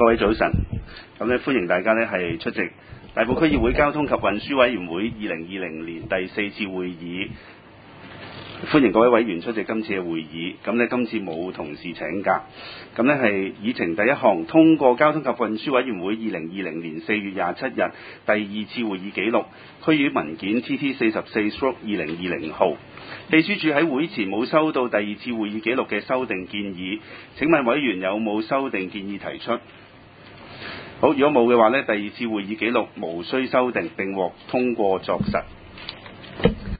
各位早晨，咁咧歡迎大家咧係出席大埔區議會交通及運輸委員會2020年第4次會議。歡迎各位委員出席今次嘅會議。咁咧今次冇同事請假。咁咧係議程第一項，通過交通及運輸委員會2020年4月27日第2次會議記錄，區議文件 TT44/2020 號。秘書處喺會前冇收到第2次會議記錄嘅修訂建議，請問委員有冇修訂建議提出？好，如果冇嘅話呢，第2次會議記錄無需修訂並獲通過作實。